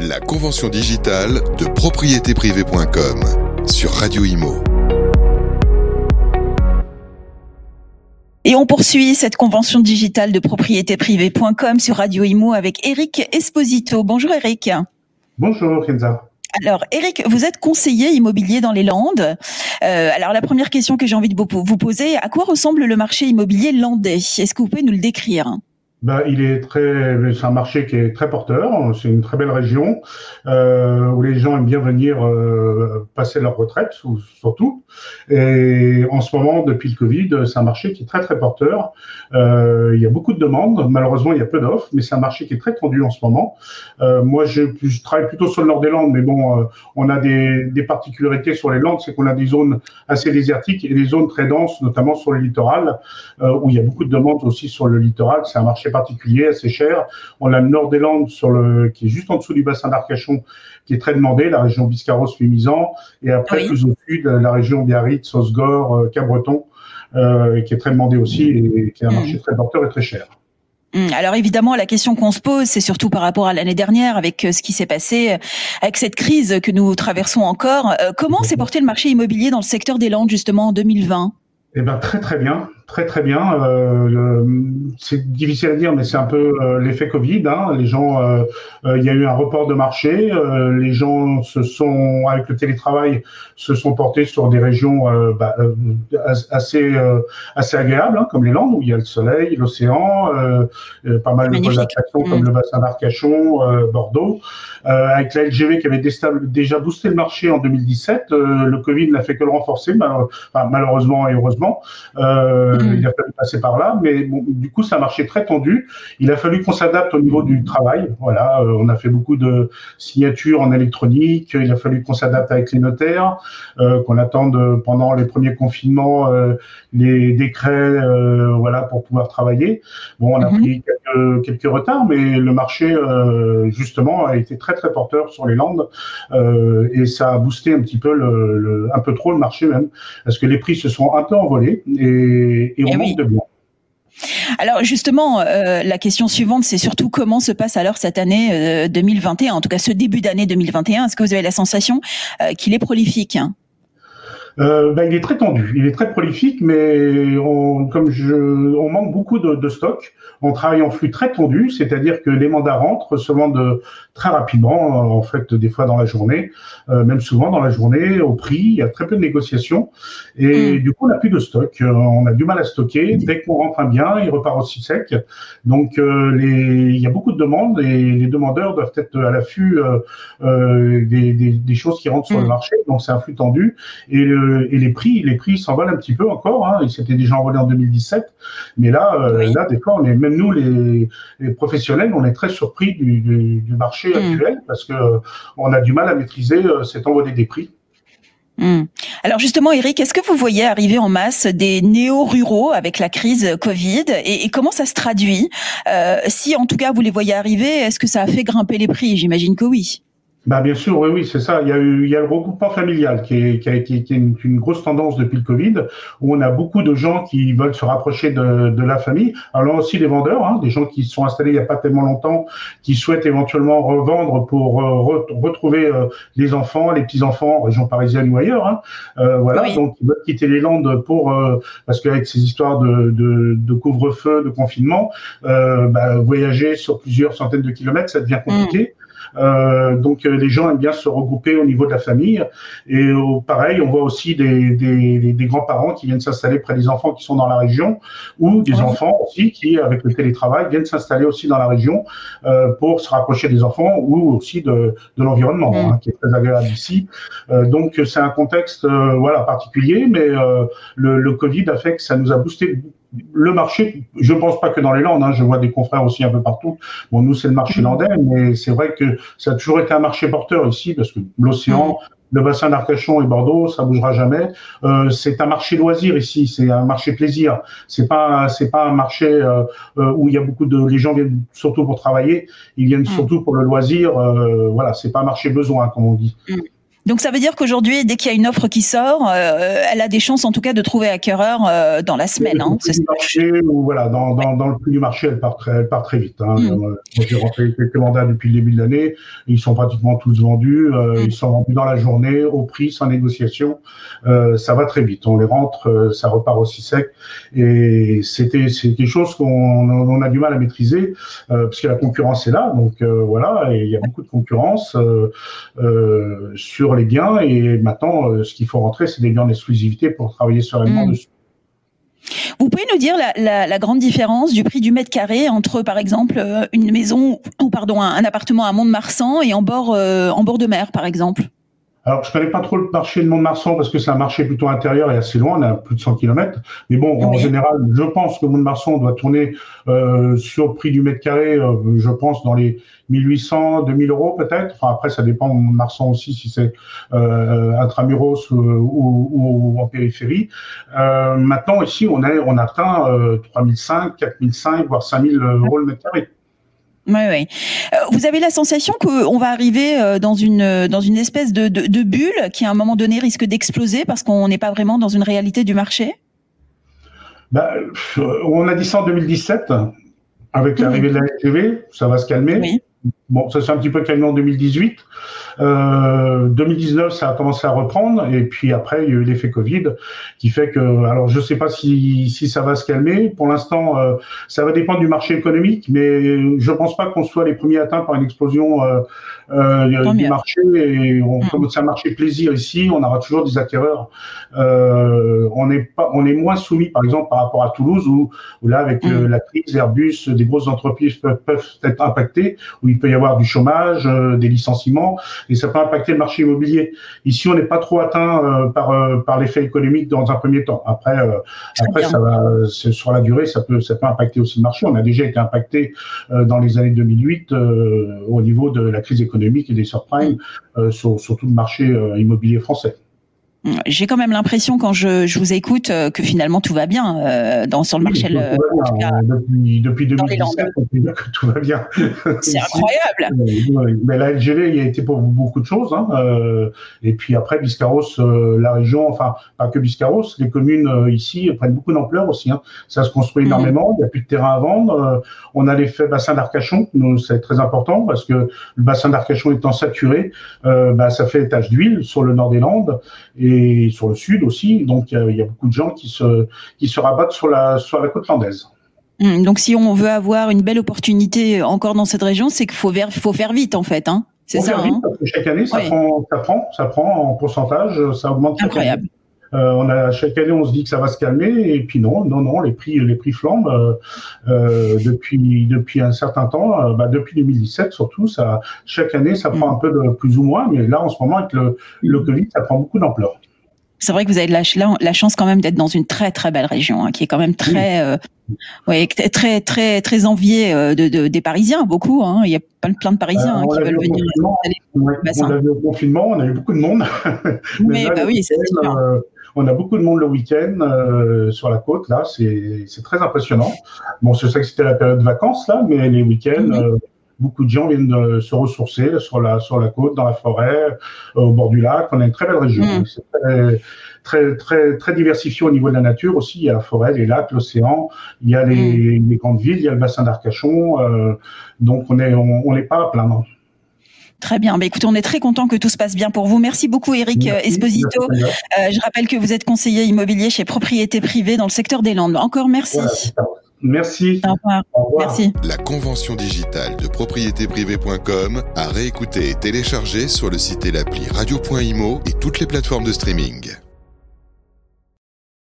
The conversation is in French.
La convention digitale de propriétéprivée.com sur Radio Imo. Et on poursuit cette convention digitale de propriétéprivée.com sur Radio Imo avec Eric Esposito. Bonjour Eric. Bonjour Kenza. Alors Eric, vous êtes conseiller immobilier dans les Landes. Alors la première question que j'ai envie de vous poser, à quoi ressemble le marché immobilier landais ? Est-ce que vous pouvez nous le décrire ? C'est un marché qui est très porteur. C'est une très belle région où les gens aiment bien venir passer leur retraite, surtout. Et en ce moment, depuis le Covid, c'est un marché qui est très très porteur. Il y a beaucoup de demandes. Malheureusement, il y a peu d'offres, mais c'est un marché qui est très tendu en ce moment. Moi, je travaille plutôt sur le nord des Landes, mais bon, on a des particularités sur les Landes, c'est qu'on a des zones assez désertiques et des zones très denses, notamment sur le littoral, où il y a beaucoup de demandes aussi sur le littoral. C'est un marché particulier, assez cher. On a le nord des Landes qui est juste en dessous du bassin d'Arcachon, qui est très demandé, la région Biscarrosse-Mimizan, et après plus au sud, la région Biarritz, Osgore, Cabreton, qui est très demandée aussi et qui est un marché très porteur et très cher. Alors évidemment, la question qu'on se pose, c'est surtout par rapport à l'année dernière, avec ce qui s'est passé, avec cette crise que nous traversons encore. Comment s'est porté le marché immobilier dans le secteur des Landes, justement, en 2020 ? Très très bien, très très bien. C'est difficile à dire, mais c'est un peu l'effet Covid. Les gens, il y a eu un report de marché. Les gens avec le télétravail, se sont portés sur des régions assez agréables, comme les Landes, où il y a le soleil, l'océan, pas mal de bonnes attractions comme le bassin d'Arcachon, Bordeaux. Avec la LGV qui avait déjà boosté le marché en 2017, le Covid n'a fait que le renforcer, malheureusement et heureusement. Il a fallu passer par là, mais bon, du coup, c'est un marché très tendu. Il a fallu qu'on s'adapte au niveau du travail. Voilà, on a fait beaucoup de signatures en électronique. Il a fallu qu'on s'adapte avec les notaires, qu'on attende pendant les premiers confinements les décrets, pour pouvoir travailler. Bon, on a pris quelques retards, mais le marché, justement, a été très très porteur sur les Landes et ça a boosté un petit peu un peu trop le marché même, parce que les prix se sont un peu envolés et on manque de biens. Alors justement, la question suivante, c'est surtout comment se passe alors cette année 2021, en tout cas ce début d'année 2021. Est-ce que vous avez la sensation qu'il est prolifique ? Il est très tendu, il est très prolifique, mais on manque beaucoup de stock. On travaille en flux très tendu, c'est-à-dire que les mandats rentrent, se vendent très rapidement, en fait, des fois dans la journée, même souvent dans la journée, au prix. Il y a très peu de négociations et du coup, on n'a plus de stock. On a du mal à stocker. Dès qu'on rentre un bien, il repart aussi sec. Donc, il y a beaucoup de demandes et les demandeurs doivent être à l'affût des choses qui rentrent sur le marché. Donc, c'est un flux tendu et les prix s'envolent un petit peu encore. Ils s'étaient déjà envolés en 2017, mais là, des fois, même nous, les professionnels, on est très surpris du marché actuel parce que on a du mal à maîtriser cet envolé des prix. Alors justement, Eric, est-ce que vous voyez arriver en masse des néo-ruraux avec la crise Covid et comment ça se traduit ? Si en tout cas vous les voyez arriver, est-ce que ça a fait grimper les prix ? J'imagine que oui. Bien sûr, oui, c'est ça. Il y a le regroupement familial qui est une grosse tendance depuis le Covid, où on a beaucoup de gens qui veulent se rapprocher de la famille. Alors aussi des vendeurs, des gens qui se sont installés il n'y a pas tellement longtemps, qui souhaitent éventuellement revendre pour retrouver les enfants, les petits-enfants en région parisienne ou ailleurs. Donc ils veulent quitter les Landes parce qu'avec ces histoires de couvre-feu, de confinement, voyager sur plusieurs centaines de kilomètres, ça devient compliqué. Donc les gens aiment bien se regrouper au niveau de la famille et pareil on voit aussi des grands-parents qui viennent s'installer près des enfants qui sont dans la région ou des enfants aussi qui avec le télétravail viennent s'installer aussi dans la région pour se rapprocher des enfants ou aussi de l'environnement qui est très agréable ici. Donc c'est un contexte particulier, mais le Covid a fait que ça nous a boosté le marché. Je ne pense pas que dans les Landes, je vois des confrères aussi un peu partout. Bon, nous c'est le marché landais, mais c'est vrai que ça a toujours été un marché porteur ici parce que l'océan, le bassin d'Arcachon et Bordeaux, ça bougera jamais. C'est un marché loisir ici, c'est un marché plaisir. C'est pas un marché où il y a les gens viennent surtout pour travailler, ils viennent surtout pour le loisir. C'est pas un marché besoin comme on dit. Donc ça veut dire qu'aujourd'hui, dès qu'il y a une offre qui sort, elle a des chances en tout cas de trouver acquéreur dans la semaine. Dans le prix du marché, elle part très vite. Moi, j'ai rentré quelques mandats depuis le début de l'année, ils sont pratiquement tous vendus. Ils sont vendus dans la journée, au prix, sans négociation. Ça va très vite. On les rentre, ça repart aussi sec. Et c'est quelque chose qu'on a du mal à maîtriser parce que la concurrence est là. Donc et il y a beaucoup de concurrence sur les biens, et maintenant ce qu'il faut rentrer, c'est des biens en exclusivité pour travailler sereinement dessus. Vous pouvez nous dire la grande différence du prix du mètre carré entre, par exemple, une maison, un appartement à Mont-de-Marsan et en bord de mer, par exemple? Alors, je connais pas trop le marché de Mont-de-Marsan parce que c'est un marché plutôt intérieur et assez loin, on a plus de 100 km. Mais bon, en général, je pense que Mont-de-Marsan doit tourner sur le prix du mètre carré, je pense, dans les 1800, 2000 euros peut-être. Enfin, après, ça dépend de Mont-de-Marsan aussi, si c'est intramuros ou en périphérie. Maintenant, ici, on atteint 3005, 4005, voire 5000 euros le mètre carré. Oui. Vous avez la sensation qu'on va arriver dans une espèce de bulle qui, à un moment donné, risque d'exploser parce qu'on n'est pas vraiment dans une réalité du marché? On a dit ça en 2017, avec l'arrivée de la LGV, ça va se calmer. Oui. Bon, ça s'est un petit peu calmé en 2018. 2019, ça a commencé à reprendre, et puis après, il y a eu l'effet Covid qui fait que, alors je sais pas si ça va se calmer. Pour l'instant, ça va dépendre du marché économique, mais je pense pas qu'on soit les premiers atteints par une explosion du marché. Et comme c'est un marché plaisir ici, on aura toujours des acquéreurs. On est moins soumis, par exemple, par rapport à Toulouse, où là, avec la crise, Airbus, des grosses entreprises peuvent être impactées, où il peut y avoir du chômage, des licenciements, et ça peut impacter le marché immobilier. Ici, on n'est pas trop atteint par l'effet économique dans un premier temps. Après, ça va, sur la durée, ça peut impacter aussi le marché. On a déjà été impacté dans les années 2008 au niveau de la crise économique et des subprimes sur tout le marché immobilier français. J'ai quand même l'impression, quand je vous écoute, que finalement tout va bien sur le marché. Depuis 2017, on peut dire que tout va bien. C'est incroyable. Mais la LGV, il y a été pour beaucoup de choses. Et puis après, Biscarrosse, la région, enfin, pas que Biscarrosse, les communes ici prennent beaucoup d'ampleur aussi. Ça se construit énormément, il n'y a plus de terrain à vendre. On a l'effet bassin d'Arcachon, c'est très important parce que le bassin d'Arcachon étant saturé, ça fait tache d'huile sur le nord des Landes et sur le sud aussi. Donc il y a beaucoup de gens qui se rabattent sur la côte landaise. Donc si on veut avoir une belle opportunité encore dans cette région, c'est qu'il faut faire vite en fait. C'est ça. Vite, parce que chaque année, ça prend en pourcentage, ça augmente. Incroyable. Chaque année, on se dit que ça va se calmer, et puis non, les prix flambent depuis un certain temps, depuis 2017 surtout. Chaque année, ça prend un peu de plus ou moins, mais là, en ce moment, avec le Covid, ça prend beaucoup d'ampleur. C'est vrai que vous avez la chance quand même d'être dans une très très belle région, qui est quand même très très très très enviée des Parisiens, beaucoup. Il y a plein de Parisiens qui veulent venir. On l'a vu au confinement, on a eu beaucoup de monde. Mais oui, c'est sûr. On a beaucoup de monde le week-end sur la côte, là, c'est très impressionnant. Bon, je sais que c'était la période de vacances, là, mais les week-ends, beaucoup de gens viennent se ressourcer sur la côte, dans la forêt, au bord du lac. On a une très belle région. C'est très, très, très diversifié au niveau de la nature aussi. Il y a la forêt, les lacs, l'océan, il y a les grandes villes, il y a le bassin d'Arcachon. Donc, on n'est pas à plaindre. Très bien. Écoutez, on est très content que tout se passe bien pour vous. Merci beaucoup, Éric Esposito. Je rappelle que vous êtes conseiller immobilier chez Propriété Privée dans le secteur des Landes. Encore merci. Voilà, merci. Au revoir. Merci. La convention digitale de propriétéprivée.com à réécouter et télécharger sur le site et l'appli radio.imo et toutes les plateformes de streaming.